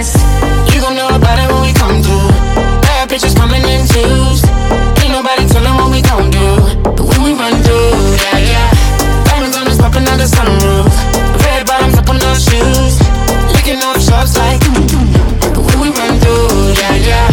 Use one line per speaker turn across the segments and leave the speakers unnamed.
honest. You gon' know about it when we come through. Bad bitches coming in twos. Ain't nobody tellin' what we gon' do. But when we run through, yeah, yeah. Diamonds on us poppin' out the sunroof. Red bottoms up on those shoes. Licking off shots like but when we run through, yeah, yeah.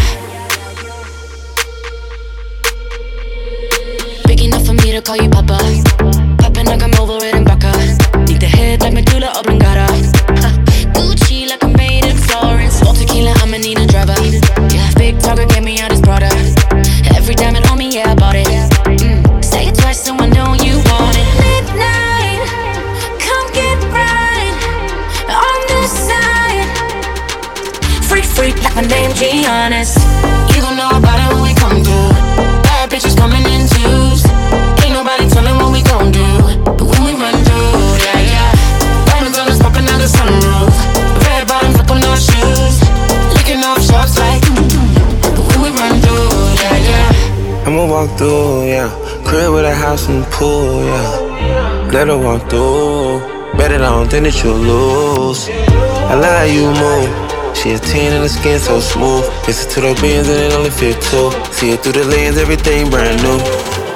Big enough for me to call you Papa. Poppin' like I'm over it in Baca. Need the head like Medulla Oblongata. Gucci like I'm made in Florence. All tequila, I'ma need a driver. Yeah, big talker gave me out his Prada. Every diamond on me, yeah, I bought it. Say it twice so I know you want it. Midnight, come get right on this side. Freak, freak, like my name Giannis. You gon' know about it when we come through. Bad bitches coming in twos. Ain't nobody tellin' what we gon' do. But when we run through, yeah, yeah. Diamonds on us poppin' out the sunroof. Red bottoms up on those shoes. Licking off shots like but when we run through, yeah, yeah.
I'ma walk through, yeah. Crib with a house and pool, yeah. Let her walk through. Bet it on, then that you'll lose. I love how you move. She a 10 and the skin so smooth. Listen to those bands and it only fit two. See it through the lens, everything brand new.